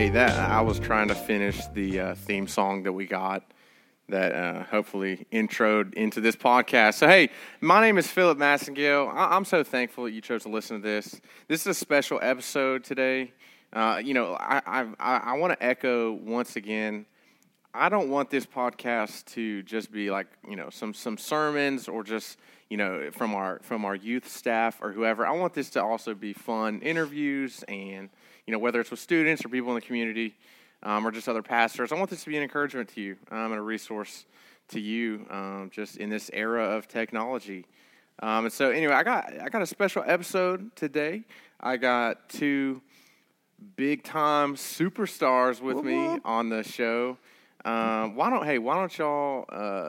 Hey, that I was trying to finish the theme song that we got that hopefully introed into this podcast. So, hey, my name is Philip Massengale. I'm so thankful that you chose to listen to this. This is a special episode today. I want to echo once again, I don't want this podcast to just be like, some sermons or just, from our youth staff or whoever. I want this to also be fun interviews and, whether it's with students or people in the community or just other pastors. I want this to be an encouragement to you and a resource to you just in this era of technology. And so anyway, I got a special episode today. I got two big-time superstars with me on the show. Why don't y'all,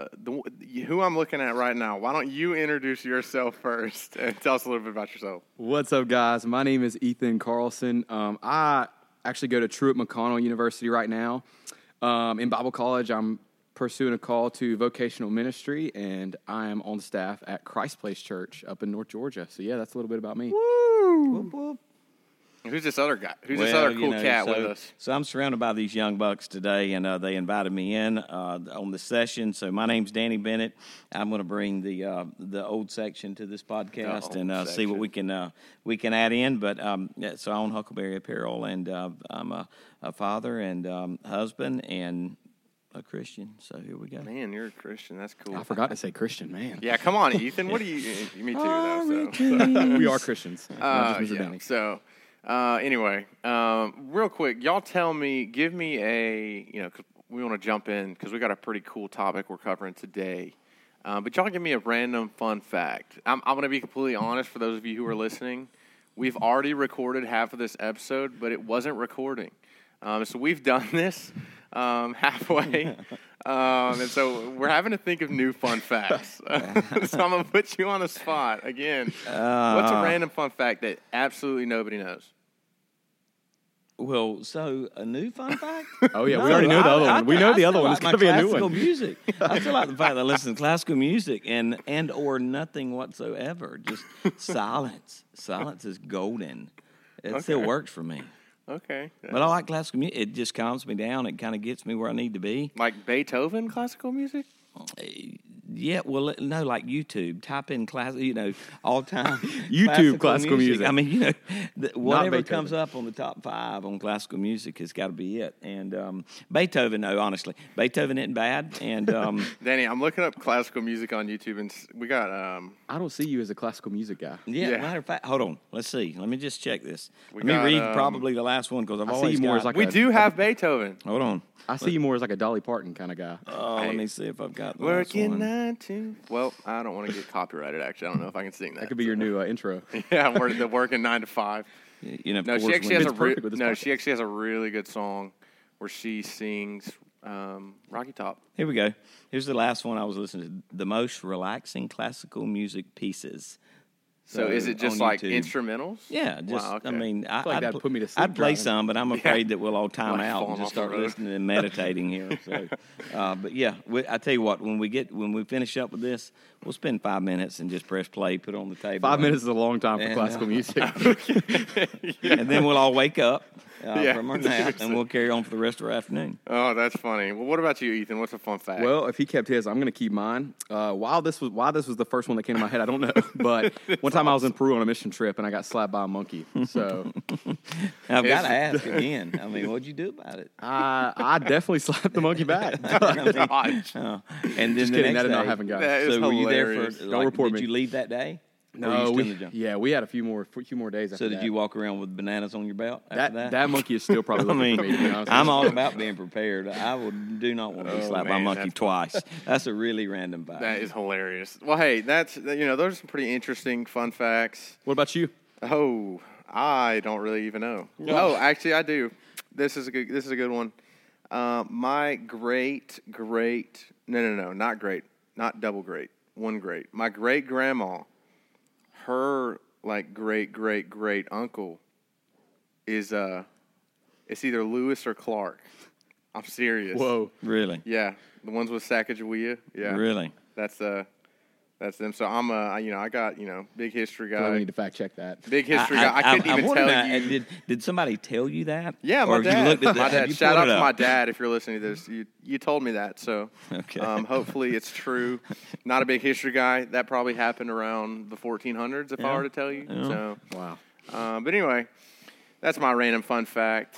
who I'm looking at right now, why don't you introduce yourself first and tell us a little bit about yourself? What's up, guys? My name is Ethan Carlson. I actually go to Truett McConnell University right now. In Bible college, I'm pursuing a call to vocational ministry, and I am on staff at Christ Place Church up in North Georgia. So, yeah, that's a little bit about me. Woo! Whoop, whoop. Who's this other guy? Who's this other cool cat with us? So I'm surrounded by these young bucks today, and they invited me in on the session. So my name's Danny Bennett. I'm going to bring the old section to this podcast and see what we can add in. But so I own Huckleberry Apparel, and I'm a father and husband and a Christian. So here we go. Man, you're a Christian. That's cool. I forgot to say Christian, man. Yeah, come on, Ethan. What do you? Me too, though. So. We are Christians. Yeah. So. Anyway, real quick, y'all tell me, give me a, cause we want to jump in because we got a pretty cool topic we're covering today. But y'all give me a random fun fact. I'm going to be completely honest for those of you who are listening. We've already recorded half of this episode, but it wasn't recording. So we've done this halfway. And so we're having to think of new fun facts. So I'm going to put you on the spot again. What's a random fun fact that absolutely nobody knows? Well, so a new fun fact? Oh, yeah, we already know the other one. We know the other one. It's going to be a new one. Classical music. I feel like the fact that I listen to classical music and or nothing whatsoever. Just silence. Silence is golden. It still works for me. Okay. But I like classical music. It just calms me down. It kind of gets me where I need to be. Like Beethoven classical music? Yeah, well, no, like YouTube. Type in all time YouTube classical music. I mean, whatever comes up on the top 5 on classical music has got to be it. And Beethoven, no, honestly, Beethoven isn't bad. And Danny, I'm looking up classical music on YouTube, and we got. I don't see you as a classical music guy. Yeah. Matter of fact, hold on. Let's see. Let me just check this. Let me read probably the last one because I've always more as like we do have Beethoven. Hold on. I see you more as like a Dolly Parton kind of guy. Oh, let me see if I've got the Working last one. 9 to. Well, I don't want to get copyrighted. Actually, I don't know if I can sing that. That could be your new intro. Yeah, the working 9 to 5. No, she actually has a really good song where she sings Rocky Top. Here we go. Here's the last one I was listening to. The most relaxing classical music pieces. So is it just like YouTube. instrumentals? Yeah, just wow, okay. I mean, that'd put me to sleep. I'd play some, but I'm afraid that we'll all time Like out and just start listening and meditating here. So, but yeah, I tell you what, when we finish up with this, we'll spend 5 minutes and just press play, put it on the table. 5 minutes is a long time for classical music. And then we'll all wake up from our nap, and we'll carry on for the rest of our afternoon. Oh, that's funny. Well, what about you, Ethan? What's a fun fact? Well, if he kept his, I'm going to keep mine. Why this was the first one that came to my head, I don't know. But one time I was in Peru on a mission trip, and I got slapped by a monkey. So I've got to ask again. I mean, what'd you do about it? I definitely slapped the monkey back. And then Just the kidding. next That did not day, happen, guys. That is so were you there hilarious. for? Don't report did me. you leave that day? No, we had a few more days after So that. did you walk around with bananas on your belt after that? That monkey is still probably looking for me, to be honest. I'm all about being prepared. Do not want to be slapped by a man, monkey that's twice. That's a really random fact. That is hilarious. Well, hey, those are some pretty interesting fun facts. What about you? Oh, I don't really even know. Oh, actually, I do. This is a good one. My not double great, one great. My great grandma, her like great uncle is it's either Lewis or Clark. I'm serious. Whoa. Really? Yeah, the ones with Sacagawea. Yeah. Really? That's That's them. So I'm I got, big history guy. We need to fact check that. Big history guy. I couldn't even tell you. Did somebody tell you that? Yeah, my dad. You looked at my that? dad. Shout out to my dad if you're listening to this. You told me that, so okay. Hopefully it's true. Not a big history guy. That probably happened around the 1400s, if I were to tell you. Yeah. So Wow. But anyway, that's my random fun fact.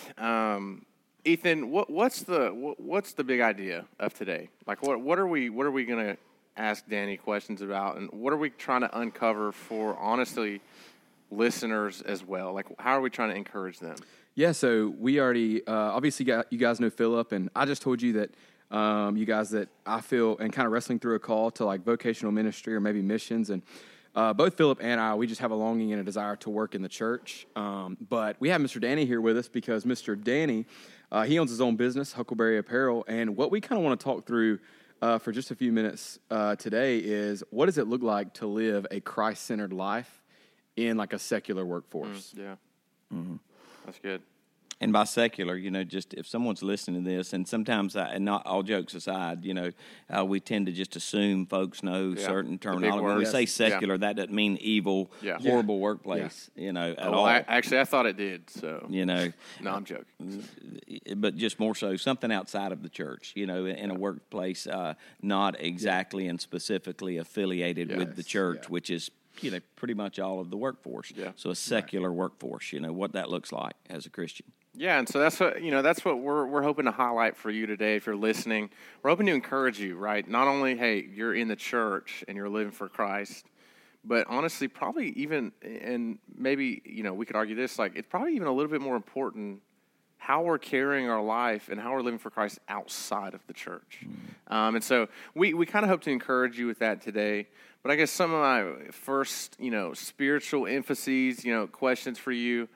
Ethan, what's the big idea of today? Like, what are we gonna ask Danny questions about, and what are we trying to uncover for, honestly, listeners as well? Like, how are we trying to encourage them? Yeah, so we already obviously you guys know Philip, and I just told you that you guys that I feel and kind of wrestling through a call to like vocational ministry or maybe missions, and both Philip and I, we just have a longing and a desire to work in the church. But we have Mr. Danny here with us because Mr. Danny, he owns his own business, Huckleberry Apparel, and what we kind of want to talk through for just a few minutes today is what does it look like to live a Christ-centered life in like a secular workforce? Yeah. Mm-hmm. That's good. And by secular, just if someone's listening to this, and sometimes, and not all jokes aside, we tend to just assume folks know certain terminology. When we say secular, that doesn't mean evil, horrible workplace, at all. I thought it did, so. No, I'm joking. But just more so, something outside of the church, in a workplace, not exactly and specifically affiliated with the church, which is pretty much all of the workforce. Yeah. So a secular workforce, what that looks like as a Christian. Yeah, and so that's what we're hoping to highlight for you today. If you're listening, we're hoping to encourage you, right? Not only, hey, you're in the church and you're living for Christ, but honestly, probably even, and maybe we could argue this, like it's probably even a little bit more important how we're carrying our life and how we're living for Christ outside of the church. Mm-hmm. And so we kind of hope to encourage you with that today. But I guess some of my first, spiritual emphases, questions for you,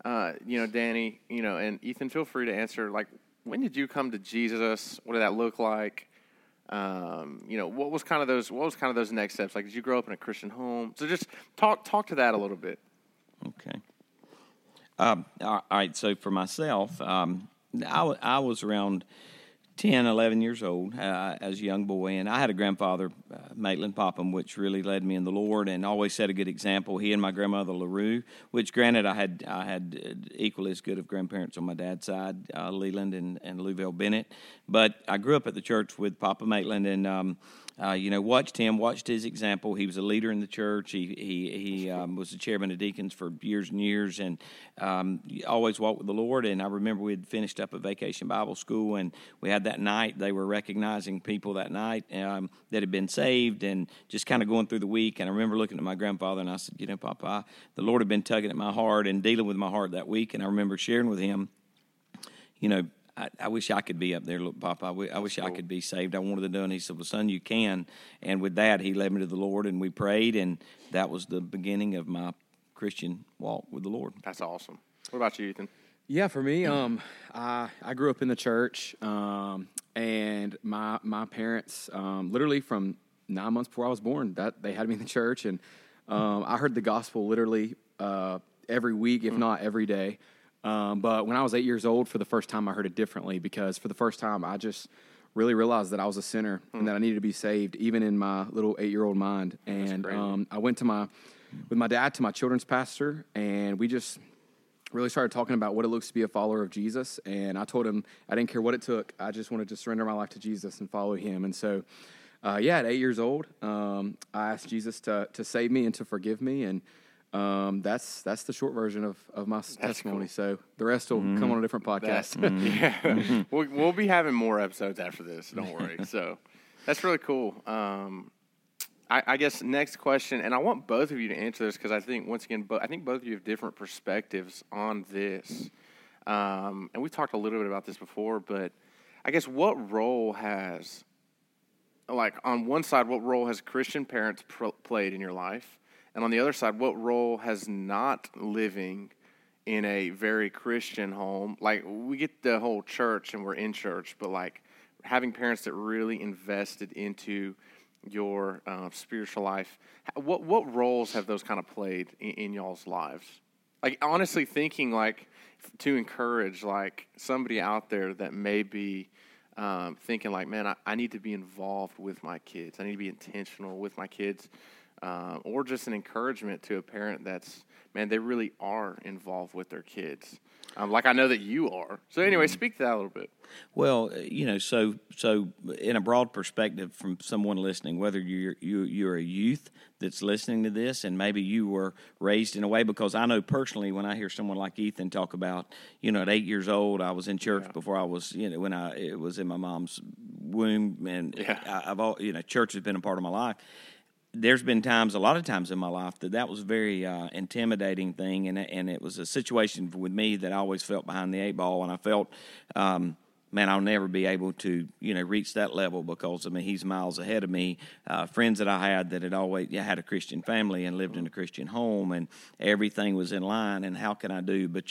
Danny, and Ethan, feel free to answer. Like, when did you come to Jesus? What did that look like? What was kind of those next steps? Like, did you grow up in a Christian home? So just talk to that a little bit. Okay. All right. So for myself, I was around 10, 11 years old as a young boy, and I had a grandfather, Maitland Popham, which really led me in the Lord and always set a good example. He and my grandmother LaRue, which granted I had equally as good of grandparents on my dad's side, Leland and Louisville Bennett, but I grew up at the church with Papa Maitland and watched his example. He was a leader in the church. He was the chairman of deacons for years and years, and always walked with the Lord. And I remember we had finished up a Vacation Bible School, and we had that night. They were recognizing people that night that had been saved, and just kind of going through the week. And I remember looking at my grandfather, and I said, Papa, the Lord had been tugging at my heart and dealing with my heart that week. And I remember sharing with him, I wish I could be up there. Look, Papa, I wish I could be saved. I wanted to do it. And he said, well, son, you can. And with that, he led me to the Lord, and we prayed, and that was the beginning of my Christian walk with the Lord. That's awesome. What about you, Ethan? Yeah, for me, I grew up in the church, and my parents, literally from 9 months before I was born, that they had me in the church, and I heard the gospel literally every week, if not every day. But when I was 8 years old, for the first time, I heard it differently because for the first time, I just really realized that I was a sinner and that I needed to be saved, even in my little 8-year-old mind. And I went with my dad to my children's pastor, and we just really started talking about what it looks to be a follower of Jesus. And I told him I didn't care what it took. I just wanted to surrender my life to Jesus and follow him. And so, at 8 years old, I asked Jesus to save me and to forgive me. And that's the short version of my testimony. Cool. So the rest will come on a different podcast. We'll be having more episodes after this. Don't worry. So that's really cool. I guess next question, and I want both of you to answer this because I think once again, I think both of you have different perspectives on this. And we talked a little bit about this before, but I guess what role has, like on one side, what role has Christian parents played in your life? And on the other side, what role has not living in a very Christian home? Like, we get the whole church and we're in church, but like having parents that really invested into your spiritual life, what roles have those kind of played in y'all's lives? Like, honestly thinking, like, to encourage, like, somebody out there that may be thinking like, man, I need to be involved with my kids. I need to be intentional with my kids, or just an encouragement to a parent that's, man, they really are involved with their kids. Like I know that you are. So anyway, speak to that a little bit. Well, so in a broad perspective from someone listening, whether you're a youth that's listening to this, and maybe you were raised in a way, because I know personally when I hear someone like Ethan talk about, at 8 years old, I was in church before I was, when it was in my mom's womb, and church has been a part of my life. There's been a lot of times in my life that was a very intimidating thing, and it was a situation with me that I always felt behind the 8 ball, and I felt, man, I'll never be able to, reach that level because, he's miles ahead of me. Friends that I had that had always had a Christian family and lived in a Christian home, and everything was in line, and how can I do? But,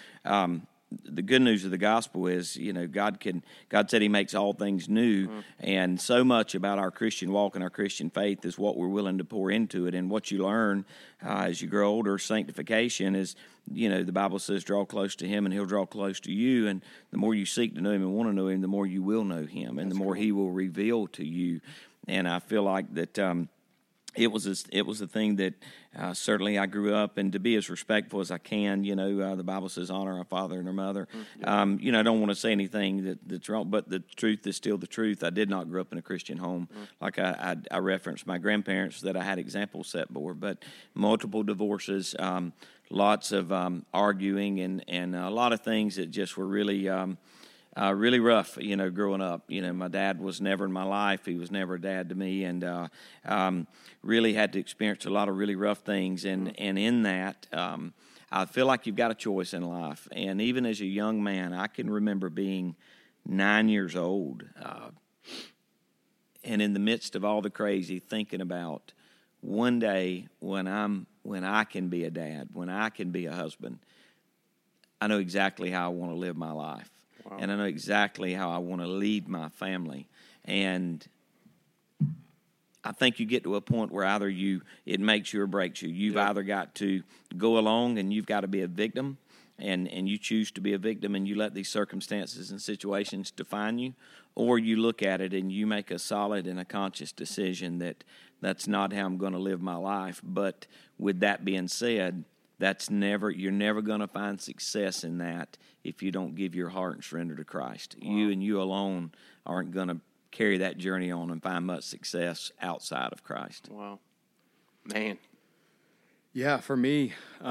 the good news of the gospel is, God said He makes all things new, and so much about our Christian walk and our Christian faith is what we're willing to pour into it. And what you learn as you grow older, sanctification is, the Bible says, draw close to Him and He'll draw close to you. And the more you seek to know Him and want to know Him, the more you will know Him, and the more He will reveal to you. And I feel like that it was a thing that certainly I grew up, and to be as respectful as I can. The Bible says honor our father and our mother. I don't want to say anything that's wrong, but the truth is still the truth. I did not grow up in a Christian home. Like I referenced my grandparents that I had examples set for, but multiple divorces, lots of arguing, and a lot of things that just were really really rough, growing up. My dad was never in my life. He was never a dad to me, and really had to experience a lot of really rough things. And in that, I feel like you've got a choice in life. And even as a young man, I can remember being 9 years old, and in the midst of all the crazy, thinking about one day when I can be a dad, when I can be a husband, I know exactly how I want to live my life. Wow. And I know exactly how I want to lead my family. And I think you get to a point where either it makes you or breaks you. You've either got to go along and you've got to be a victim, and you choose to be a victim and you let these circumstances and situations define you, or you look at it and you make a solid and a conscious decision that that's not how I'm going to live my life. But with that being said, you're never going to find success in that if you don't give your heart and surrender to Christ. Wow. You and you alone aren't going to carry that journey on and find much success outside of Christ. Wow. Man. Yeah, for me,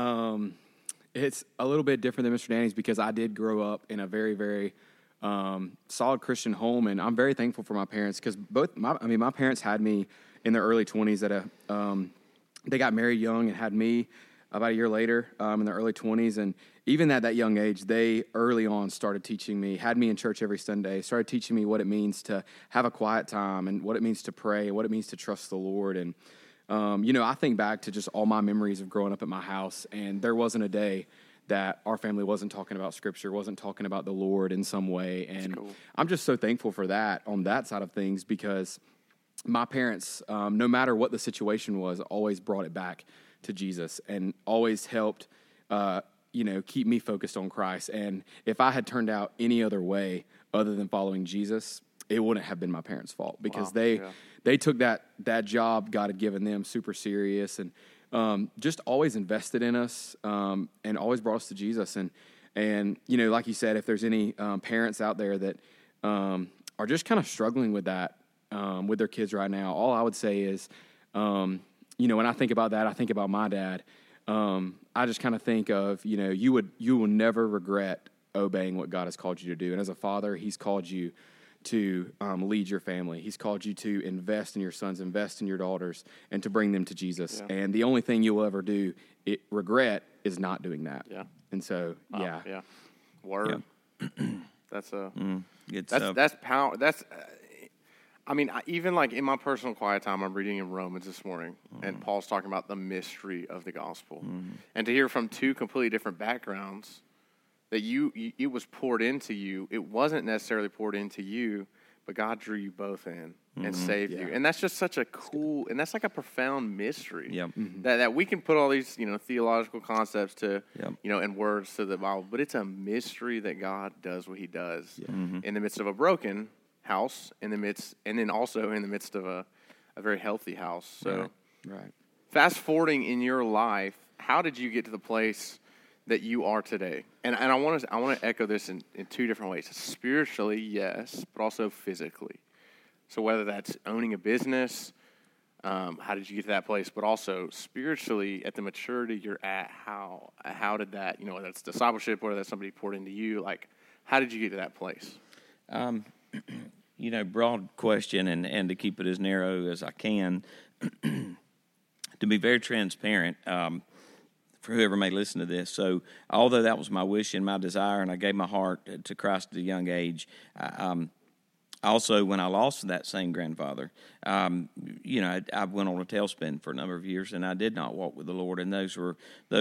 it's a little bit different than Mr. Danny's because I did grow up in a very, very solid Christian home, and I'm very thankful for my parents because my parents had me in their early 20s. They got married young and had me about a year later in their early 20s. And even at that young age, they early on started teaching me, had me in church every Sunday, started teaching me what it means to have a quiet time and what it means to pray and what it means to trust the Lord. And, I think back to just all my memories of growing up at my house, and there wasn't a day that our family wasn't talking about Scripture, wasn't talking about the Lord in some way. And cool. I'm just so thankful for that on that side of things because my parents, no matter what the situation was, always brought it back to Jesus and always helped, keep me focused on Christ. And if I had turned out any other way other than following Jesus, it wouldn't have been my parents' fault because they took that job God had given them super serious and just always invested in us and always brought us to Jesus. And like you said, if there's any parents out there that are just kind of struggling with that with their kids right now, all I would say is, when I think about that, I think about my dad. I just kind of think of, you will never regret obeying what God has called you to do. And as a father, He's called you to lead your family. He's called you to invest in your sons, invest in your daughters, and to bring them to Jesus. Yeah. And the only thing you will ever regret is not doing that. Yeah. And so, yeah. Yeah. Word. Yeah. That's power. Even like in my personal quiet time, I'm reading in Romans this morning, and Paul's talking about the mystery of the gospel. And to hear from two completely different backgrounds that it was poured into you, it wasn't necessarily poured into you, but God drew you both in and saved you. And that's just such a cool, and that's like a profound mystery that we can put all these, theological concepts to, and words to the Bible, but it's a mystery that God does what He does in the midst of a broken house in the midst, and then also in the midst of a very healthy house. So, Right. Fast forwarding in your life, how did you get to the place that you are today? And I want to echo this in two different ways. Spiritually, yes, but also physically. So whether that's owning a business, how did you get to that place? But also spiritually, at the maturity you're at, how did that, whether that's discipleship, whether that's somebody poured into you, like, how did you get to that place? Broad question, and to keep it as narrow as I can, to be very transparent, for whoever may listen to this. So although that was my wish and my desire, and I gave my heart to Christ at a young age, also, when I lost that same grandfather, I went on a tailspin for a number of years, and I did not walk with the Lord. And those were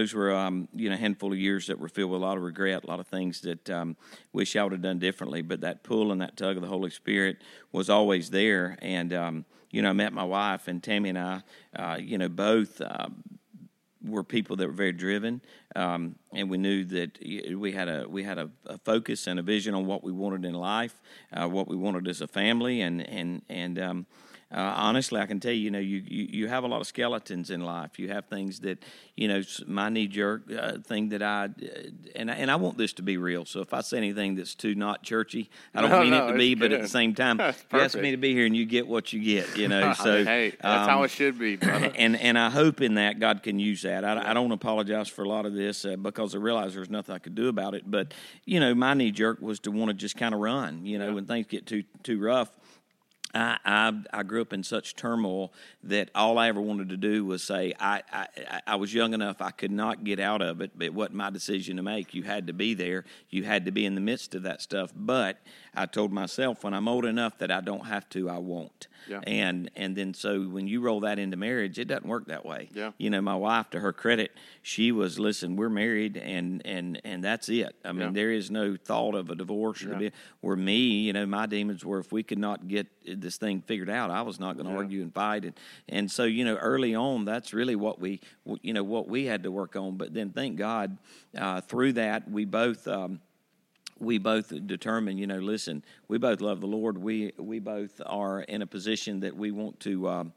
a handful of years that were filled with a lot of regret, a lot of things that wish I would have done differently. But that pull and that tug of the Holy Spirit was always there. And I met my wife, and Tammy and I, both. Were people that were very driven, and we knew that we had a focus and a vision on what we wanted in life, what we wanted as a family, and honestly, I can tell you, you have a lot of skeletons in life. You have things that, my knee-jerk thing that I want this to be real. So if I say anything that's too not churchy, I don't mean it to be, but at the same time, you ask me to be here and you get what you get, So hey, that's how it should be, brother. And I hope in that God can use that. I don't apologize for a lot of this because I realize there's nothing I could do about it. But, my knee-jerk was to want to just kind of run, when things get too rough. I grew up in such turmoil that all I ever wanted to do was say, I was young enough I could not get out of it, but it wasn't my decision to make. You had to be there. You had to be in the midst of that stuff. But I told myself, when I'm old enough that I don't have to, I won't. Yeah. And then so when you roll that into marriage, it doesn't work that way. Yeah. My wife, to her credit, she was, listen, we're married, and that's it. I mean, there is no thought of a divorce or me, my demons were, if we could not get this thing figured out, I was not going to argue and fight. And so, early on, that's really what we had to work on. But then, thank God, through that, we both determined, listen, we both love the Lord. We both are in a position that we want to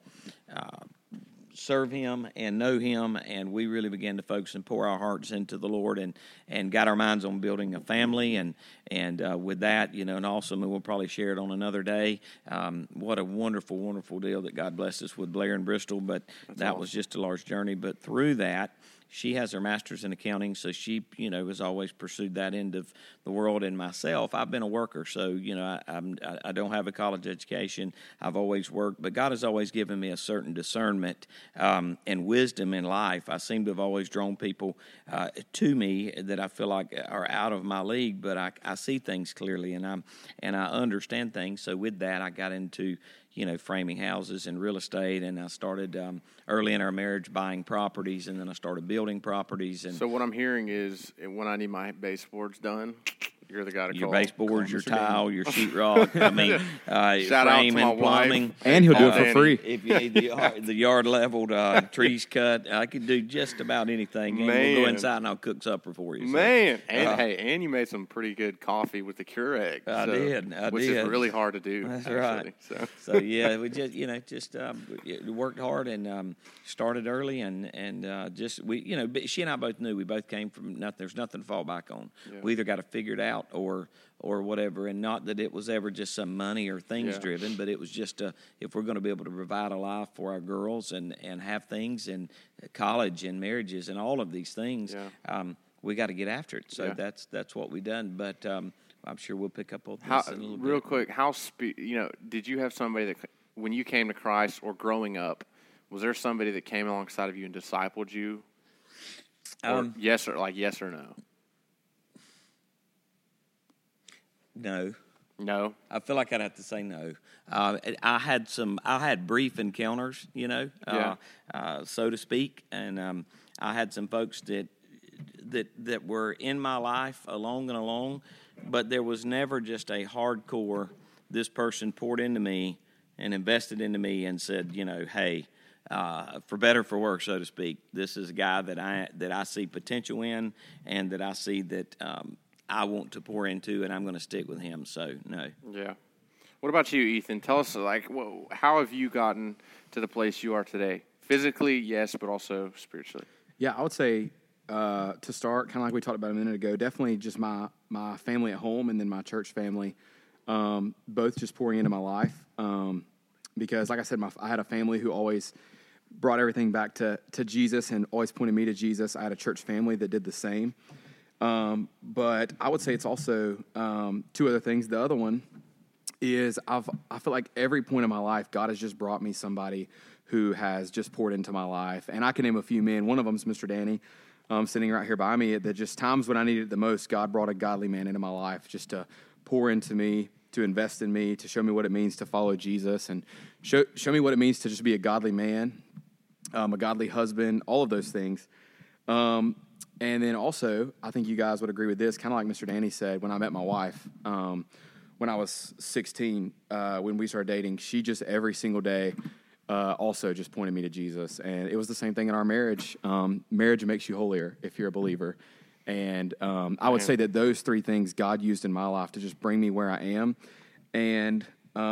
serve Him and know Him, and we really began to focus and pour our hearts into the Lord, and got our minds on building a family, and with that, and also, we'll probably share it on another day. What a wonderful, wonderful deal that God blessed us with Blair and Bristol, but that was just a large journey. But through that, she has her master's in accounting, so she, has always pursued that end of the world. And myself, I've been a worker, so, I don't have a college education. I've always worked, but God has always given me a certain discernment and wisdom in life. I seem to have always drawn people to me that I feel like are out of my league, but I see things clearly, and I understand things. So with that, I got into framing houses and real estate, and I started early in our marriage buying properties, and then I started building properties. And so what I'm hearing is, when I need my baseboards done, you're the guy to call. Your baseboards, your tile, your sheetrock. I mean, shout out to frame my and plumbing. wife. And he'll do it for free. If you need the yard leveled, trees cut, I could do just about anything. And Man. we'll go inside and I'll cook supper for you. So. Man, and you made some pretty good coffee with the Keurig. I did, which is really hard to do. That's actually, right. So yeah, we just worked hard and started early and she and I both knew we both came from nothing. There's nothing to fall back on. Yeah. We either got to figure it out or whatever, and not that it was ever just some money or things driven, but it was just if we're going to be able to provide a life for our girls and have things and college and marriages and all of these things, we got to get after it. So that's what we done. But I'm sure we'll pick up on this in a little bit. Real quick, did you have somebody that, when you came to Christ or growing up, was there somebody that came alongside of you and discipled you? Or yes or no? No. I feel like I'd have to say no. I had brief encounters, so to speak, and I had some folks that were in my life along, but there was never just a hardcore, this person poured into me and invested into me and said, hey, for better or for worse, so to speak, this is a guy that I see potential in, and that I see that I want to pour into, and I'm going to stick with him. So no. Yeah. What about you, Ethan? Tell us, like, how have you gotten to the place you are today? Physically, yes, but also spiritually. Yeah, I would say to start, kind of like we talked about a minute ago, definitely just my family at home and then my church family, both just pouring into my life. Because, like I said, I had a family who always brought everything back to Jesus and always pointed me to Jesus. I had a church family that did the same. But I would say it's also two other things. The other one is I feel like every point in my life, God has just brought me somebody who has just poured into my life. And I can name a few men. One of them is Mr. Danny, sitting right here by me. That just times when I needed it the most, God brought a godly man into my life just to pour into me, to invest in me, to show me what it means to follow Jesus, and show me what it means to just be a godly man, a godly husband, all of those things. And then also, I think you guys would agree with this, kind of like Mr. Danny said, when I met my wife, when I was 16, when we started dating, she just every single day also just pointed me to Jesus. And it was the same thing in our marriage. Marriage makes you holier if you're a believer. And I would say that those three things God used in my life to just bring me where I am. And,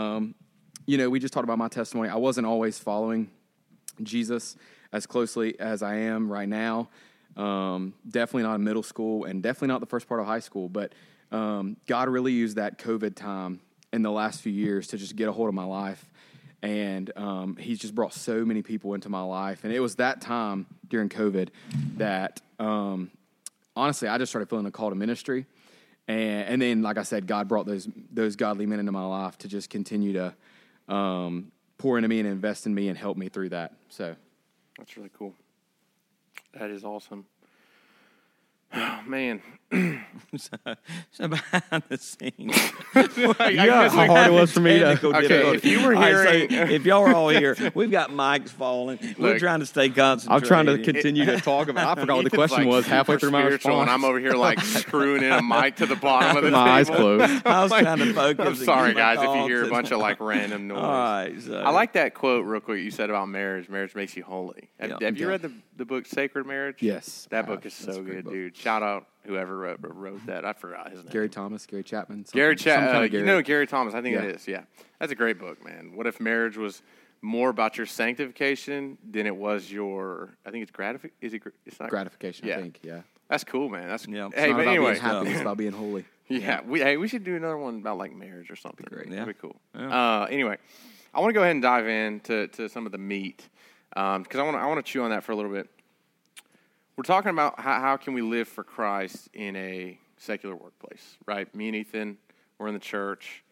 we just talked about my testimony. I wasn't always following Jesus as closely as I am right now. Definitely not in middle school and definitely not the first part of high school. But God really used that COVID time in the last few years to just get a hold of my life. And he's just brought so many people into my life. And it was that time during COVID that, honestly, I just started feeling a call to ministry. And then, like I said, God brought those godly men into my life to just continue to pour into me and invest in me and help me through that. So that's really cool. That is awesome. Oh, man. So behind the scenes, you know how hard it was for me to. Okay, if you were hearing, if y'all are all here, we've got mics falling. We're trying to stay concentrated. I'm trying to continue to talk about. I forgot what the question was halfway through my response. And I'm over here like screwing in a mic to the bottom of the table. My eyes closed. I was trying to focus. I'm sorry, guys, if you hear a bunch of like random noise. All right, so. I like that quote real quick you said about marriage. Marriage makes you holy. Have you read the book Sacred Marriage? Yes. That book is so good, dude. Shout out whoever wrote that. I forgot his name. Gary Chapman. Gary Chapman. Gary Thomas. I think it is. Yeah. That's a great book, man. What if marriage was more about your sanctification than it was your, I think it's gratification. It's not gratification, I think. Yeah. That's cool, man. That's yeah. Hey, it's but anyway, happy. It's about being holy. Yeah. We should do another one about like marriage or something. Great. That'd be cool. Yeah. Anyway, I want to go ahead and dive into some of the meat because I want to chew on that for a little bit. We're talking about how can we live for Christ in a secular workplace, right? Me and Ethan, we're in the church.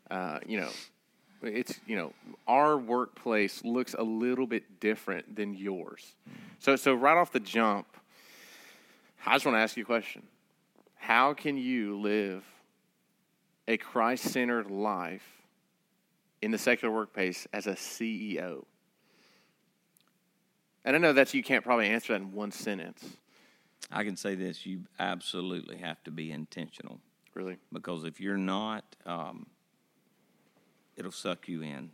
It's our workplace looks a little bit different than yours. So right off the jump, I just want to ask you a question. How can you live a Christ-centered life in the secular workplace as a CEO? And I know that you can't probably answer that in one sentence. I can say this. You absolutely have to be intentional. Really? Because if you're not, it'll suck you in.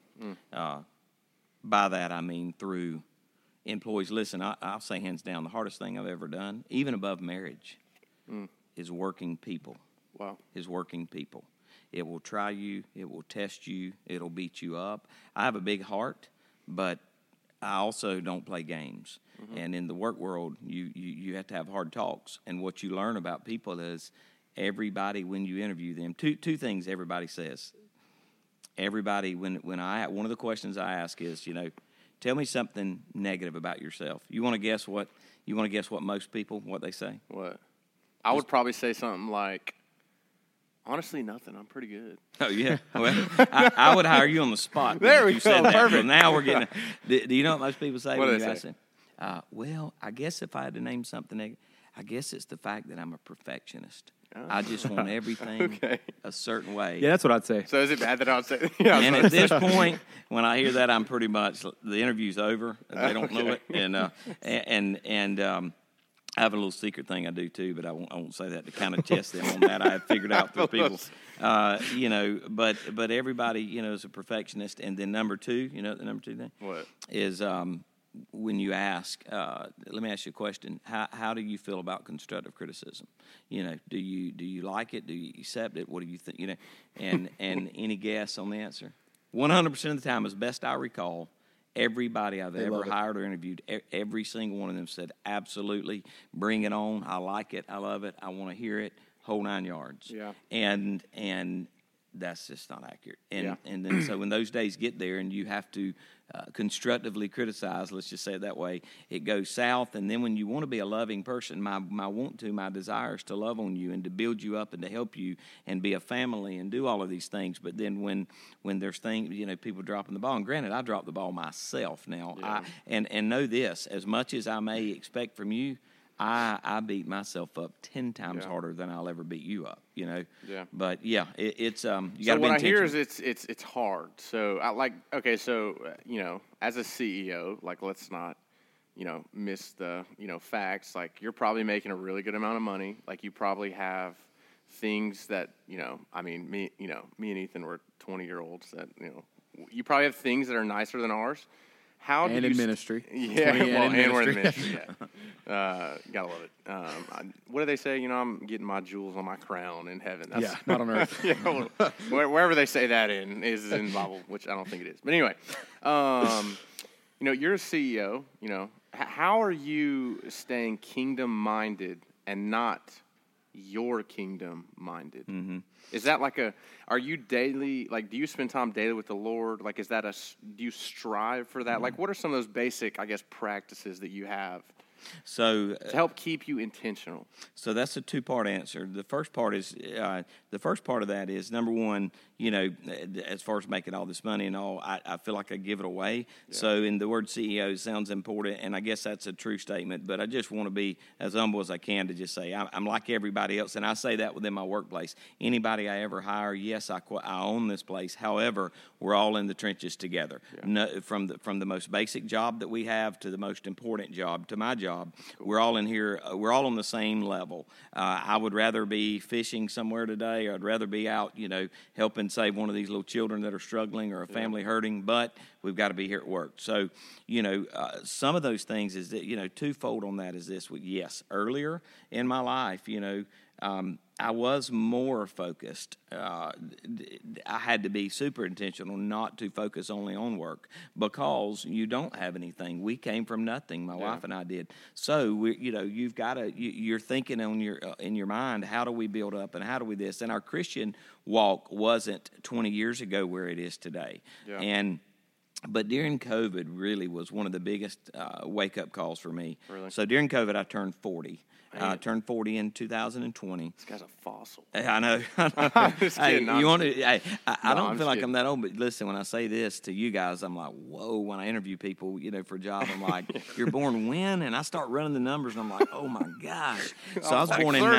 By that, I mean through employees. Listen, I'll say hands down, the hardest thing I've ever done, even above marriage, is working people. Wow. Is working people. It will try you. It will test you. It'll beat you up. I have a big heart, but I also don't play games. And in the work world, you have to have hard talks. And what you learn about people is everybody, when you interview them, two things everybody says. Everybody, one of the questions I ask is, tell me something negative about yourself. You want to guess what most people, what they say? What? I would probably say something like, honestly, nothing. I'm pretty good. Oh, yeah. Well, I would hire you on the spot. There we go. Perfect. Well, now we're getting. Do you know what most people say What when do you they ask them? Well, I guess if I had to name something negative, I guess it's the fact that I'm a perfectionist. I just want everything a certain way. Yeah, that's what I'd say. So is it bad that I would say? Yeah, and at this point, when I hear that, I'm pretty much the interview's over. They don't know it, and I have a little secret thing I do too, but I won't say that to kind of test them on that. I have figured out through people, But everybody, is a perfectionist. And then number two, the number two thing? What? Is when you ask, let me ask you a question. How do you feel about constructive criticism? Do you like it? Do you accept it? What do you think? And any guess on the answer? 100% of the time, as best I recall, everybody I've ever hired or interviewed, every single one of them said, absolutely, bring it on. I like it. I love it. I want to hear it. Whole 9 yards. Yeah. And that's just not accurate. And then so when those days get there and you have to constructively criticize, let's just say it that way, it goes south. And then when you want to be a loving person, my desire is to love on you and to build you up and to help you and be a family and do all of these things. But then when there's things, people dropping the ball, and granted, I drop the ball myself now. Yeah. And know this, as much as I may expect from you, I beat myself up 10 times harder than I'll ever beat you up, Yeah. But yeah, it's you got to be So what I hear intentional. is it's hard. So as a CEO, like let's not, miss the, facts. Like you're probably making a really good amount of money. Like you probably have things that, me and Ethan were 20-year-olds that, you probably have things that are nicer than ours. How do you ministry. Yeah, and we're in ministry. Yeah, gotta love it. What do they say? I'm getting my jewels on my crown in heaven. That's, not on earth. Wherever they say that is in the Bible, which I don't think it is. But anyway, you're a CEO. How are you staying kingdom-minded and not your kingdom-minded? Mm-hmm. Is that are you daily, do you spend time daily with the Lord? Is that do you strive for that? Mm-hmm. What are some of those basic, practices that you have So to help keep you intentional? So that's a 2-part answer. The first part of that is, number one, as far as making all this money and all, I feel like I give it away. Yeah. So in the word CEO sounds important, and I guess that's a true statement, but I just want to be as humble as I can to just say I'm like everybody else, and I say that within my workplace. Anybody I ever hire, yes, I own this place. However, we're all in the trenches together. Yeah. No, from the most basic job that we have to the most important job, to my job, cool. We're all in here. We're all on the same level. I would rather be fishing somewhere today, or I'd rather be out, helping save one of these little children that are struggling or a family hurting, but we've got to be here at work. So, some of those things is that, twofold on that is this. Yes, earlier in my life, I was more focused. I had to be super intentional not to focus only on work because you don't have anything. We came from nothing. My wife and I did. So you've got to. You're thinking on in your mind, how do we build up and how do we this? And our Christian walk wasn't 20 years ago where it is today. Yeah. But during COVID really was one of the biggest wake-up calls for me. Really? So during COVID, I turned 40. I turned 40 in 2020. This guy's a fossil. I know. Hey, you want to? I don't feel like I'm that old, but listen, when I say this to you guys, I'm like, whoa. When I interview people, for a job, I'm like, you're born when? And I start running the numbers, and I'm like, oh my gosh. So I was born in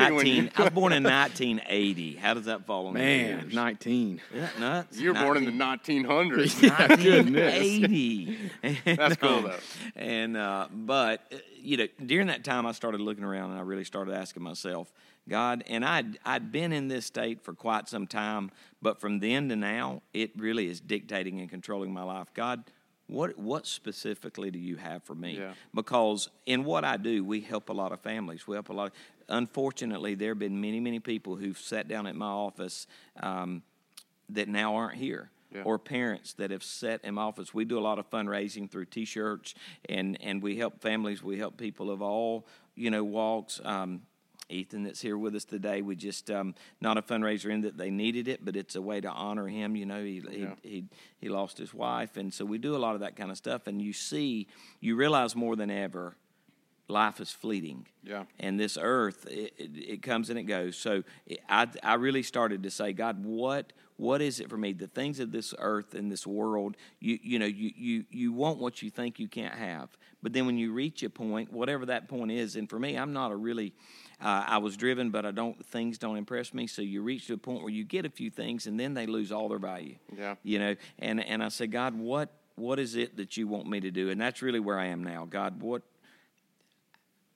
1980. How does that fall on the years? 19. Isn't that nuts? You were born in the 1900s. Yeah, goodness. 1980. That's cool though. And but during that time, I started looking around, and I really started asking myself, God, and I'd been in this state for quite some time, but from then to now, it really is dictating and controlling my life. God, what specifically do you have for me? Yeah. Because in what I do, we help a lot of families. We help a lot. Unfortunately, there have been many, many people who've sat down at my office that now aren't here. Yeah. Or parents that have sat in my office. We do a lot of fundraising through T-shirts, and we help families. We help people of all walks. Ethan, that's here with us today, we just not a fundraiser in that they needed it, but it's a way to honor him. He lost his wife, and so we do a lot of that kind of stuff. And you realize more than ever, life is fleeting. Yeah. And this earth, it comes and it goes. So I really started to say, God, what is it for me? The things of this earth and this world, you want what you think you can't have. But then when you reach a point, whatever that point is, and for me, I'm not a really, I was driven, but things don't impress me. So you reach to a point where you get a few things and then they lose all their value. Yeah. And I said, God, what is it that you want me to do? And that's really where I am now. God,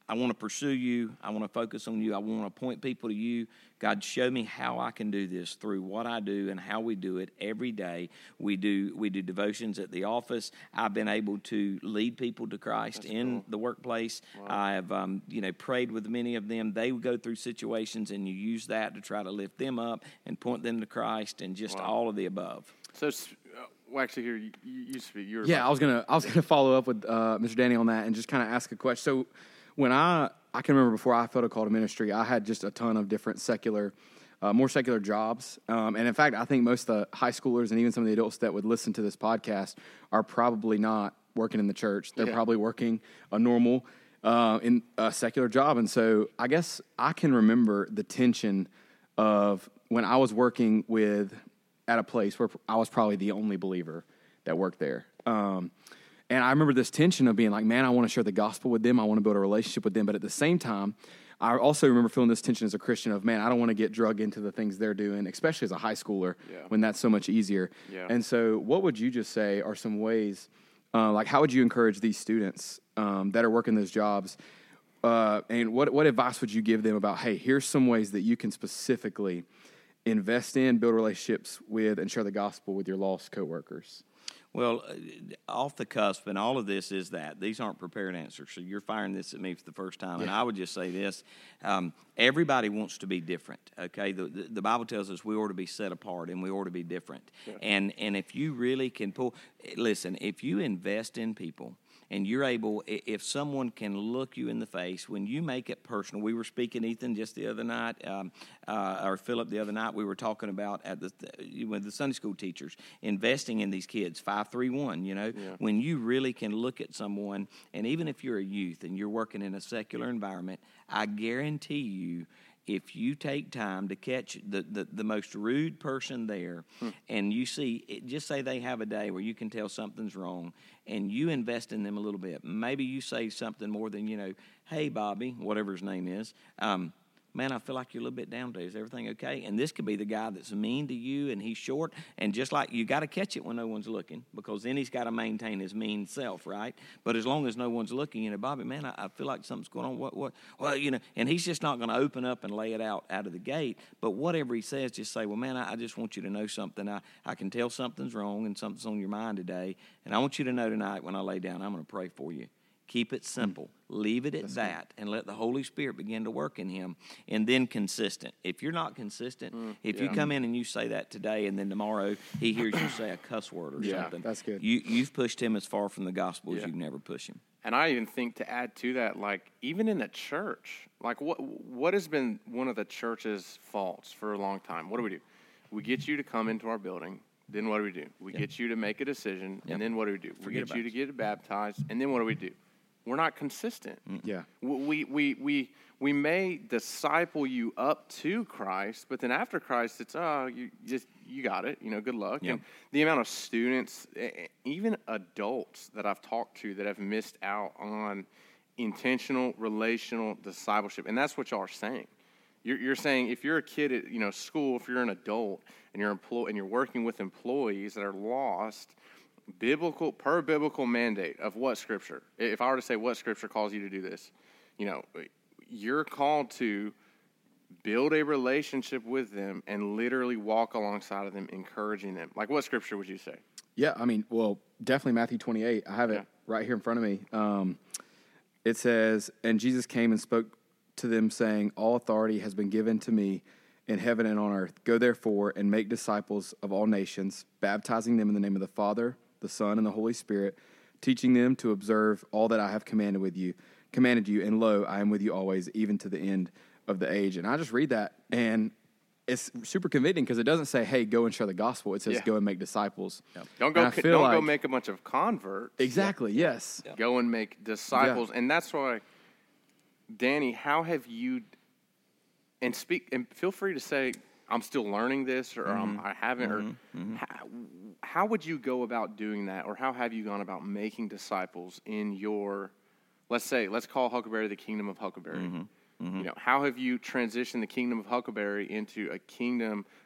I want to pursue you. I want to focus on you. I want to point people to you. God, show me how I can do this through what I do and how we do it every day. We do devotions at the office. I've been able to lead people to Christ in the workplace. Wow. I have, prayed with many of them. They go through situations, and you use that to try to lift them up and point them to Christ, and just all of the above. So, actually, here you speak. I was gonna follow up with Mr. Danny on that and just kind of ask a question. So, when I can remember before I felt a call to ministry, I had just a ton of different more secular jobs. And in fact, I think most of the high schoolers and even some of the adults that would listen to this podcast are probably not working in the church. They're probably working a normal in a secular job. And so I guess I can remember the tension of when I was working at a place where I was probably the only believer that worked there. And I remember this tension of being like, man, I want to share the gospel with them. I want to build a relationship with them. But at the same time, I also remember feeling this tension as a Christian of, man, I don't want to get drug into the things they're doing, especially as a high schooler when that's so much easier. Yeah. And so what would you just say are some ways, like how would you encourage these students that are working those jobs? And what advice would you give them about, hey, here's some ways that you can specifically invest in, build relationships with, and share the gospel with your lost coworkers? Well, off the cusp, and all of this is that. These aren't prepared answers, so you're firing this at me for the first time. Yeah. And I would just say this. Everybody wants to be different, okay? The Bible tells us we ought to be set apart, and we ought to be different. Yeah. And if you really can listen, if you invest in people, and you're able, if someone can look you in the face, when you make it personal. We were speaking, Ethan, just the other night, or Philip the other night, we were talking about with the Sunday school teachers, investing in these kids, 531, when you really can look at someone, and even if you're a youth and you're working in a secular environment, I guarantee you, if you take time to catch the most rude person there, and you see, just say they have a day where you can tell something's wrong, and you invest in them a little bit. Maybe you say something more than, hey, Bobby, whatever his name is, man, I feel like you're a little bit down today. Is everything okay? And this could be the guy that's mean to you, and he's short, and just like you got to catch it when no one's looking, because then he's got to maintain his mean self, right? But as long as no one's looking, Bobby, man, I feel like something's going on. What? Well, and he's just not going to open up and lay it out of the gate. But whatever he says, just say, well, man, I just want you to know something. I can tell something's wrong and something's on your mind today, and I want you to know tonight when I lay down, I'm going to pray for you. Keep it simple. Leave it at that, and let the Holy Spirit begin to work in him, and then consistent. If you're not consistent, if you come in and you say that today, and then tomorrow he hears you say a cuss word or something, that's good. You've pushed him as far from the gospel as you can never push him. And I even think to add to that, like even in the church, like what has been one of the church's faults for a long time? What do? We get you to come into our building. Then what do? We get you to make a decision, and then what do? We get you to get baptized, and then what do? We're not consistent. Yeah. We may disciple you up to Christ, but then after Christ, it's you got it. Good luck. Yep. And the amount of students, even adults that I've talked to that have missed out on intentional relational discipleship, and that's what y'all are saying. You're saying if you're a kid at school, if you're an adult and you're working with employees that are lost. Biblical mandate of what Scripture? If I were to say what Scripture calls you to do this, you're called to build a relationship with them and literally walk alongside of them, encouraging them. Like what Scripture would you say? Yeah, definitely Matthew 28. I have it right here in front of me. It says, and Jesus came and spoke to them, saying, all authority has been given to me in heaven and on earth. Go therefore and make disciples of all nations, baptizing them in the name of the Father, the Son, and the Holy Spirit, teaching them to observe all that I have commanded you. And lo, I am with you always, even to the end of the age. And I just read that, and it's super convicting because it doesn't say, hey, go and share the gospel. It says, go and make disciples. Yep. Don't go make a bunch of converts. Exactly, yes. Yep. Go and make disciples. Yeah. And that's why, Danny, how have you, and feel free to say, I'm still learning this, or I haven't, or how would you go about doing that, or how have you gone about making disciples in your, let's call Huckleberry the kingdom of Huckleberry. How have you transitioned the kingdom of Huckleberry into a kingdom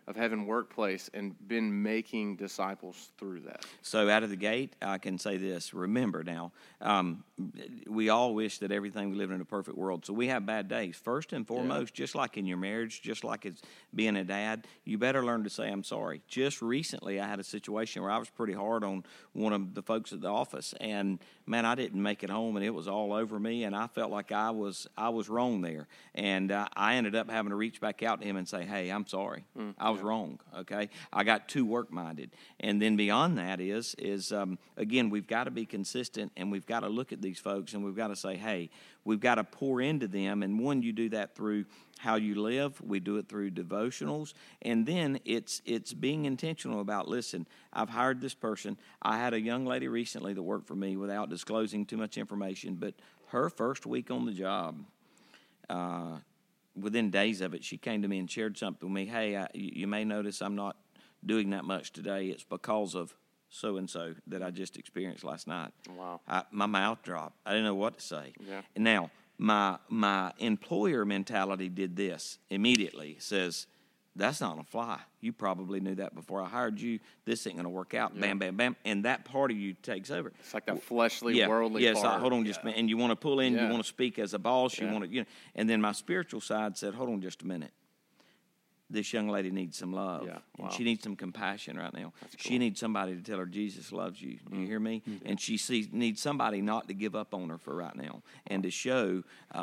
Heaven Workplace and been making disciples through that? So out of the gate, I can say this. Remember now, we all wish that everything we live in a perfect world. So we have bad days. First and foremost, just like in your marriage, just like it's being a dad, you better learn to say, I'm sorry. Just recently, I had a situation where I was pretty hard on one of the folks at the office. And, man, I didn't make it home, and it was all over me. And I felt like I was wrong there. And I ended up having to reach back out to him and say, hey, I'm sorry. I was wrong, okay? I got too work-minded. And then beyond that is again, we've got to be consistent, and we've got to look at these folks, and we've got to say, hey, we've got to pour into them. And one, you do that through how you live. We do it through devotionals. And then it's being intentional about, listen, I've hired this person. I had a young lady recently that worked for me without disclosing too much information, but her first week on the job, within days of it, she came to me and shared something with me. Hey, you may notice I'm not doing that much today. It's because of so-and-so that I just experienced last night. Wow. My mouth dropped. I didn't know what to say. Yeah. And now, my employer mentality did this immediately. It says, that's not going to fly. You probably knew that before I hired you. This ain't going to work out. Yeah. Bam, bam, bam. And that part of you takes over. It's like that fleshly, worldly part. Yes, hold on just a minute. And you want to pull in, you want to speak as a boss, you want to, and then my spiritual side said, hold on just a minute. This young lady needs some love. Yeah. Wow. And she needs some compassion right now. That's cool. She needs somebody to tell her Jesus loves you. Do you hear me? Mm-hmm. And she needs somebody not to give up on her for right now and to show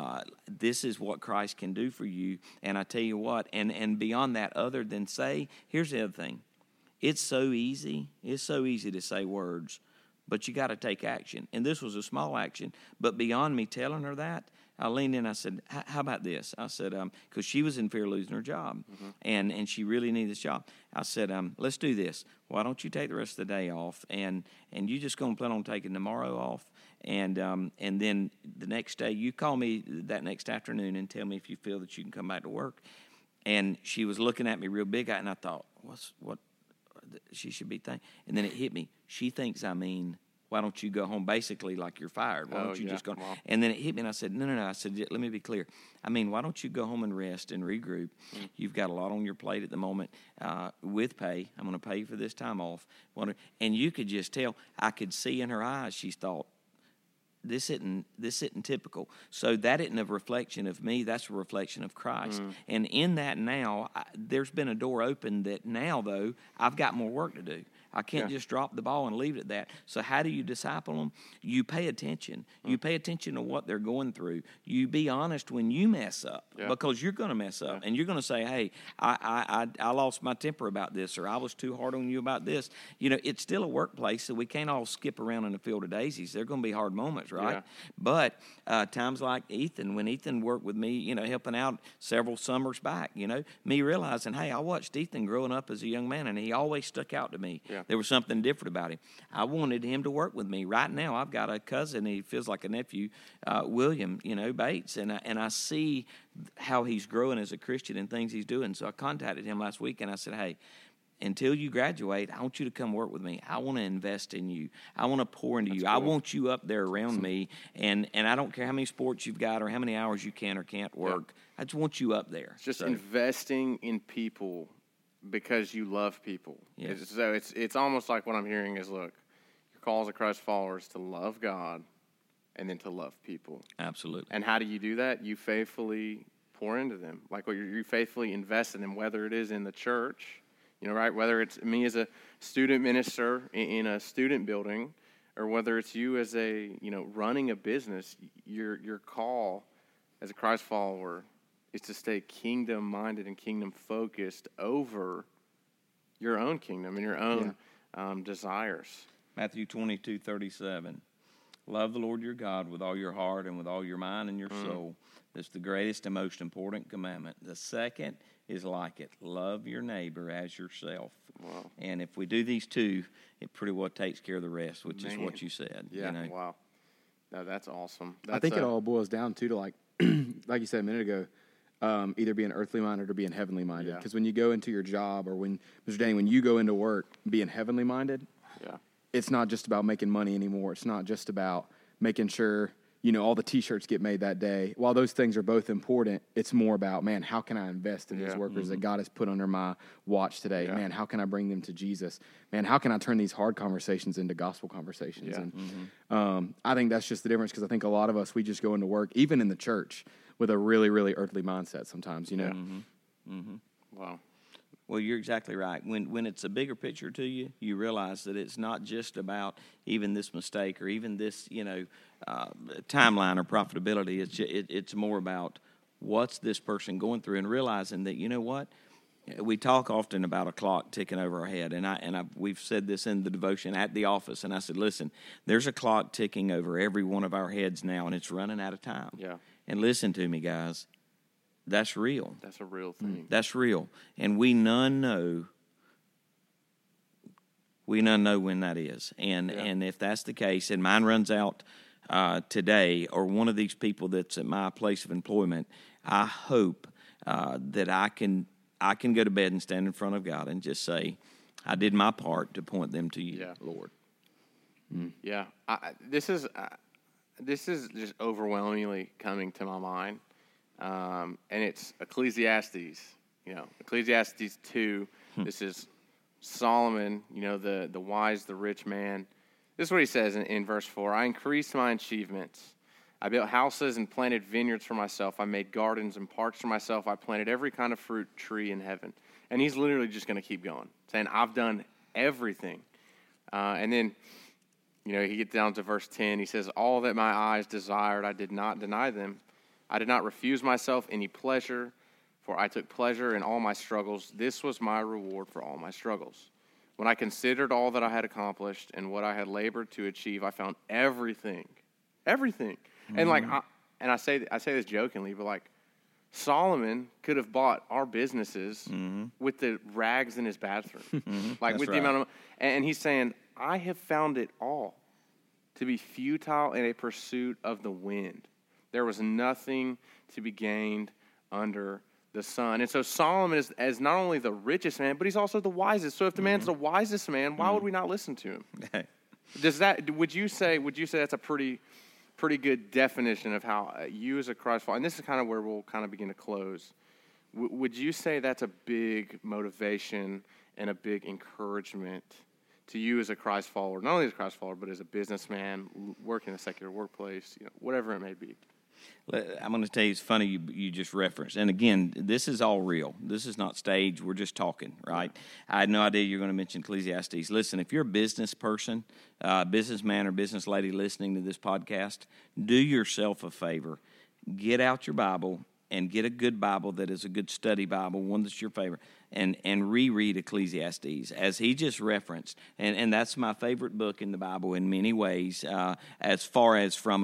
this is what Christ can do for you. And I tell you what, and beyond that, other than say, here's the other thing. It's so easy. It's so easy to say words, but you got to take action. And this was a small action. But beyond me telling her that, I leaned in. I said, "How about this?" I said, because she was in fear of losing her job, and she really needed this job. I said, "Let's do this. Why don't you take the rest of the day off, and you just gonna plan on taking tomorrow off, and then the next day you call me that next afternoon and tell me if you feel that you can come back to work." And she was looking at me real big, and I thought, what she should be thinking. And then it hit me. She thinks I mean, why don't you go home? Basically, like you're fired. Why don't you just go? Wow. And then it hit me, and I said, no. I said, let me be clear. I mean, why don't you go home and rest and regroup? You've got a lot on your plate at the moment with pay. I'm going to pay you for this time off. And you could just tell. I could see in her eyes. She thought, this isn't typical. So that isn't a reflection of me. That's a reflection of Christ. And in that now, there's been a door open that now, though, I've got more work to do. I can't just drop the ball and leave it at that. So how do you disciple them? You pay attention. You pay attention to what they're going through. You be honest when you mess up because you're going to mess up. And you're going to say, hey, I lost my temper about this, or I was too hard on you about this. You know, it's still a workplace, so we can't all skip around in a field of daisies. There are going to be hard moments, right? Yeah. But times like Ethan, when Ethan worked with me, you know, helping out several summers back, you know, me realizing, hey, I watched Ethan growing up as a young man, and he always stuck out to me. Yeah. There was something different about him. I wanted him to work with me. Right now, I've got a cousin. He feels like a nephew, William, you know, Bates, and I see how he's growing as a Christian and things he's doing. So I contacted him last week, and I said, hey, until you graduate, I want you to come work with me. I want to invest in you. I want to pour into you. Cool. I want you up there around me, and I don't care how many sports you've got or how many hours you can or can't work. I just want you up there. It's just investing in people because you love people. Yes. So it's almost like what I'm hearing is, look, your call as a Christ follower is to love God and then to love people. Absolutely. And how do you do that? You faithfully pour into them. Like what you faithfully invest in them, whether it is in the church, you know, right? Whether it's me as a student minister in a student building, or whether it's you as a, you know, running a business, your call as a Christ follower is to stay kingdom-minded and kingdom-focused over your own kingdom and your own desires. Matthew 22:37. Love the Lord your God with all your heart and with all your mind and your soul. That's the greatest and most important commandment. The second is like it. Love your neighbor as yourself. Wow. And if we do these two, it pretty well takes care of the rest, which is what you said. Yeah, you know? Wow. No, that's awesome. I think it all boils down to like you said a minute ago, either being earthly minded or being heavenly minded. Because when you go into your job, or when, Mr. Danny, when you go into work being heavenly minded, it's not just about making money anymore. It's not just about making sure, all the T-shirts get made that day. While those things are both important, it's more about, man, how can I invest in these workers that God has put under my watch today? Man, how can I bring them to Jesus? Man, how can I turn these hard conversations into gospel conversations? And I think that's just the difference, because I think a lot of us, we just go into work, even in the church, with a really, really earthly mindset sometimes, Wow. Well, you're exactly right. When it's a bigger picture to you, you realize that it's not just about even this mistake or even this, timeline or profitability. It's more about what's this person going through, and realizing that, you know what, we talk often about a clock ticking over our head, and we've said this in the devotion at the office, and I said, listen, there's a clock ticking over every one of our heads now, and it's running out of time. Yeah. And listen to me, guys. That's real. That's a real thing. That's real. And we none know when that is. And if that's the case, and mine runs out today, or one of these people that's at my place of employment, I hope that I can go to bed and stand in front of God and just say, I did my part to point them to you, Lord. Yeah. This is just overwhelmingly coming to my mind. And it's Ecclesiastes, Ecclesiastes 2. This is Solomon, the wise, the rich man. This is what he says in verse 4. I increased my achievements. I built houses and planted vineyards for myself. I made gardens and parks for myself. I planted every kind of fruit tree in heaven. And he's literally just going to keep going, saying, I've done everything. And then, he gets down to verse 10. He says, all that my eyes desired, I did not deny them. I did not refuse myself any pleasure, for I took pleasure in all my struggles. This was my reward for all my struggles. When I considered all that I had accomplished and what I had labored to achieve, I found everything. And I say this jokingly, but Solomon could have bought our businesses with the rags in his bathroom, with the amount of, and he's saying, I have found it all to be futile in a pursuit of the wind. There was nothing to be gained under the sun. And so Solomon is not only the richest man, but he's also the wisest. So if the man's the wisest man, why would we not listen to him? Would you say that's a pretty good definition of how you as a Christ follower, and this is kind of where we'll kind of begin to close. Would you say that's a big motivation and a big encouragement to you as a Christ follower, not only as a Christ follower, but as a businessman, working in a secular workplace, whatever it may be? I'm going to tell you, it's funny you just referenced. And again, this is all real. This is not staged. We're just talking, right? I had no idea you were going to mention Ecclesiastes. Listen, if you're a business person, businessman or business lady listening to this podcast, do yourself a favor. Get out your Bible and get a good Bible that is a good study Bible, one that's your favorite, and reread Ecclesiastes, as he just referenced. And that's my favorite book in the Bible in many ways, as far as from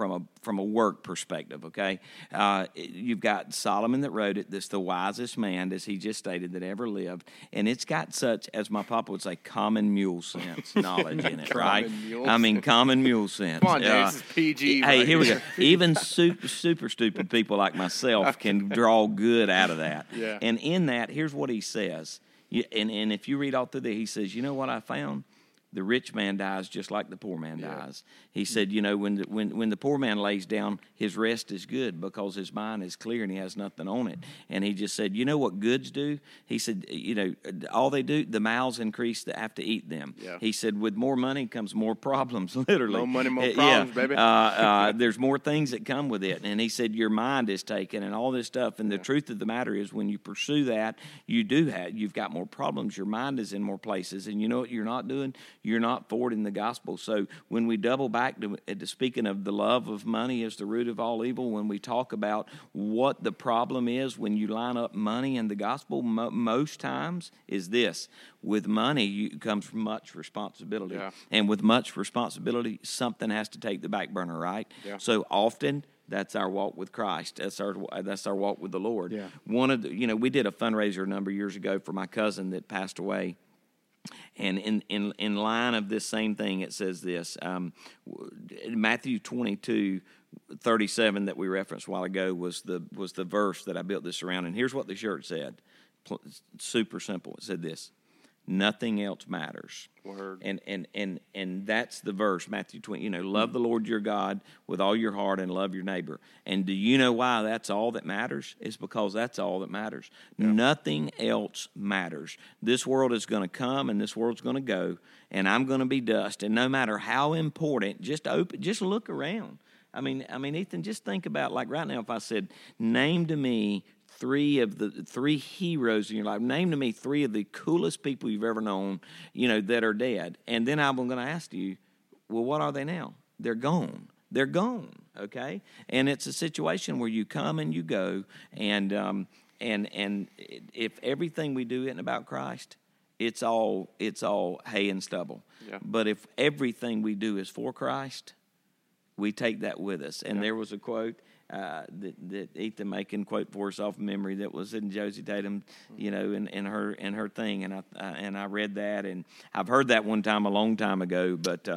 a work perspective, okay? You've got Solomon that wrote it, that's the wisest man, as he just stated, that ever lived. And it's got such, as my papa would say, common mule sense knowledge in it, right? Common mule sense. Come on, James, this is PG. Hey, here we go. Even super stupid people like myself can draw good out of that. Yeah. And in that, here's what he says. And if you read all through there, he says, you know what I found? The rich man dies just like the poor man dies. He said, when the poor man lays down, his rest is good because his mind is clear and he has nothing on it. And he just said, you know what goods do? He said, all they do, the mouths increase that have to eat them. Yeah. He said, with more money comes more problems, literally. More money, more problems, baby. There's more things that come with it. And he said, your mind is taken and all this stuff. And the truth of the matter is, when you pursue that, you've got more problems. Your mind is in more places. And you know what you're not doing? You're not forwarding the gospel. So when we double back to speaking of the love of money as the root of all evil, when we talk about what the problem is when you line up money and the gospel, most times is this: with money comes much responsibility. Yeah. And with much responsibility, something has to take the back burner, right? Yeah. So often, that's our walk with Christ. That's our walk with the Lord. Yeah. We did a fundraiser a number of years ago for my cousin that passed away. And in line of this same thing, it says this, Matthew 22:37 that we referenced a while ago was the verse that I built this around. And here's what the shirt said, super simple. It said this: nothing else matters. Word. And that's the verse, Matthew 20. Love the Lord your God with all your heart and love your neighbor. And do you know why that's all that matters? It's because that's all that matters. Yeah. Nothing else matters. This world is going to come and this world's going to go, and I'm going to be dust. And no matter how important, just look around. I mean, Ethan, just think about, like right now, if I said, name to me three heroes in your life. Name to me three of the coolest people you've ever known, that are dead. And then I'm going to ask you, well, what are they now? They're gone. They're gone, okay? And it's a situation where you come and you go, and if everything we do isn't about Christ, it's all hay and stubble. Yeah. But if everything we do is for Christ, we take that with us. And there was a quote that Ethan Macon quote for us off memory that was in Josie Tatum, in her thing, and I read that, and I've heard that one time a long time ago, but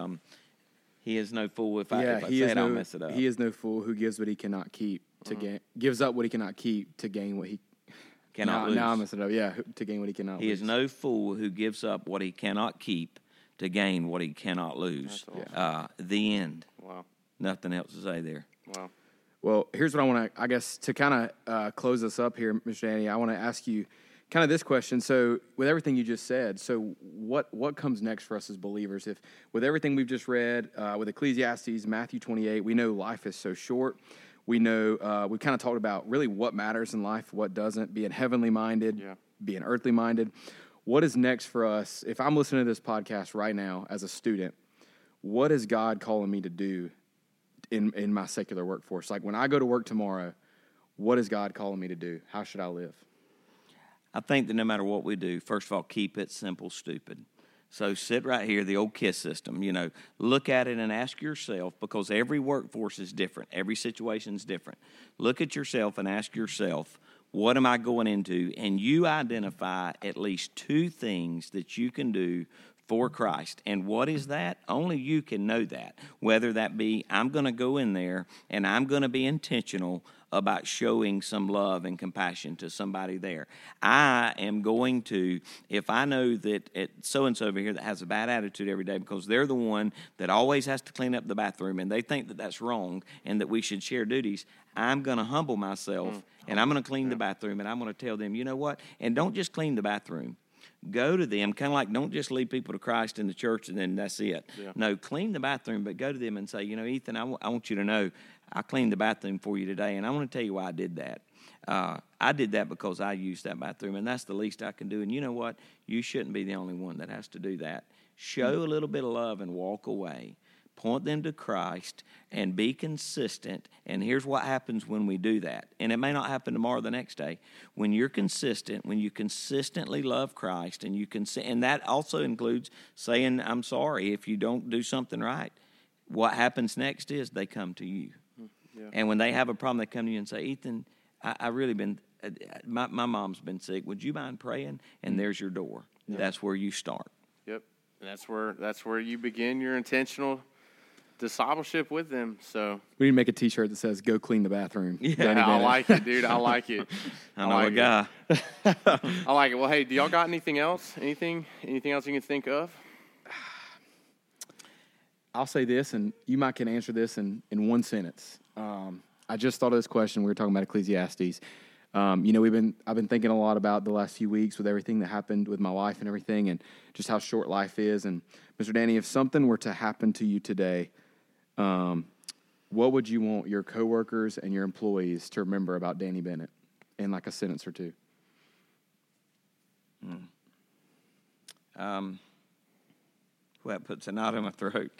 he is no fool. If I say it, I'll mess it up. He is no fool who gives what he cannot keep gives up what he cannot keep to gain what he cannot lose. Now I messed it up. Yeah, to gain what he cannot lose. He is no fool who gives up what he cannot keep to gain what he cannot lose. Awesome. The end. Wow. Nothing else to say there. Wow. Well, here's what I want to, I guess, to kind of close us up here, Mr. Danny, I want to ask you kind of this question. So with everything you just said, so what comes next for us as believers? If with everything we've just read, with Ecclesiastes, Matthew 28, we know life is so short. We know we've kind of talked about really what matters in life, what doesn't, being heavenly minded, being earthly minded. What is next for us? If I'm listening to this podcast right now as a student, what is God calling me to do in my secular workforce? Like when I go to work tomorrow, what is God calling me to do? How should I live? I think that no matter what we do, first of all, keep it simple, stupid. So sit right here, the old KISS system, look at it and ask yourself, because every workforce is different. Every situation is different. Look at yourself and ask yourself, what am I going into? And you identify at least two things that you can do for Christ. And what is that? Only you can know that. Whether that be, I'm going to go in there and I'm going to be intentional about showing some love and compassion to somebody there. I am going to, if I know that so-and-so over here that has a bad attitude every day because they're the one that always has to clean up the bathroom and they think that that's wrong and that we should share duties, I'm going to humble myself and I'm going to clean the bathroom and I'm going to tell them, you know what? And don't just clean the bathroom. Go to them, kind of like don't just lead people to Christ in the church and then that's it. Yeah. No, clean the bathroom, but go to them and say, Ethan, I want you to know I cleaned the bathroom for you today, and I want to tell you why I did that. I did that because I used that bathroom, and that's the least I can do. And you know what? You shouldn't be the only one that has to do that. Show a little bit of love and walk away. Point them to Christ and be consistent. And here's what happens when we do that. And it may not happen tomorrow or the next day. When you're consistent, when you consistently love Christ, and that also includes saying, I'm sorry if you don't do something right. What happens next is they come to you. Yeah. And when they have a problem, they come to you and say, Ethan, I really been, my mom's been sick. Would you mind praying? And there's your door. Yeah. That's where you start. Yep. And that's where you begin your intentional discipleship with them. So we need to make a T-shirt that says "Go clean the bathroom." Yeah, I like it, dude. I like it. I know a guy. I like it. Well, hey, do y'all got anything else? Anything else you can think of? I'll say this, and you might can answer this in one sentence. I just thought of this question. We were talking about Ecclesiastes. I've been thinking a lot about the last few weeks with everything that happened with my wife and everything, and just how short life is. And Mr. Danny, if something were to happen to you today, what would you want your coworkers and your employees to remember about Danny Bennett in like a sentence or two? Well, that puts a knot in my throat.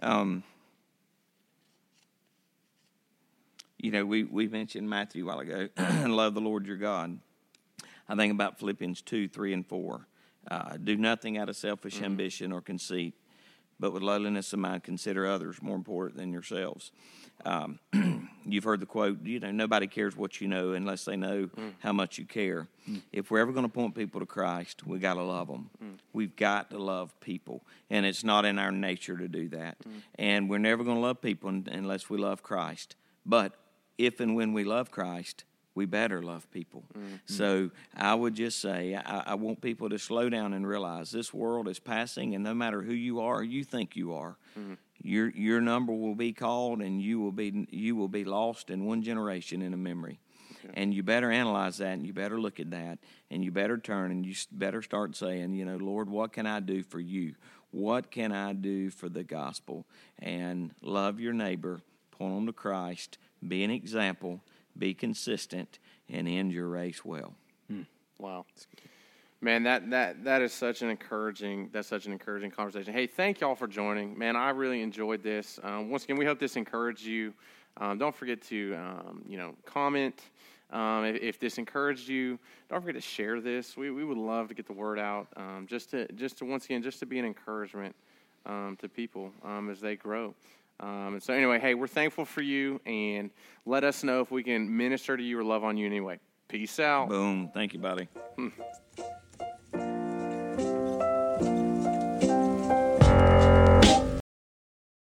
We mentioned Matthew a while ago, love the Lord your God. I think about Philippians 2, 3, and 4. Do nothing out of selfish ambition or conceit, but with lowliness of mind consider others more important than yourselves. You've heard the quote, nobody cares what you know unless they know how much you care. If we're ever going to point people to Christ, we got to love them. We've got to love people, and it's not in our nature to do that. And we're never going to love people unless we love Christ. But if and when we love Christ, we better love people. So I would just say I want people to slow down and realize this world is passing, and no matter who you are, you think you are, your number will be called, and you will be lost in one generation in a memory. Okay. And you better analyze that, and you better look at that, and you better turn, and you better start saying, Lord, what can I do for you? What can I do for the gospel? And love your neighbor, point them to Christ, be an example, be consistent, and end your race well. Wow. Man, that is such an encouraging conversation. Hey, thank y'all for joining. Man, I really enjoyed this. Once again, we hope this encouraged you. Don't forget to comment. If this encouraged you, don't forget to share this. We would love to get the word out. Just to once again, just to be an encouragement to people as they grow. And so anyway, hey, we're thankful for you, and let us know if we can minister to you or love on you anyway. Peace out. Boom. Thank you, buddy.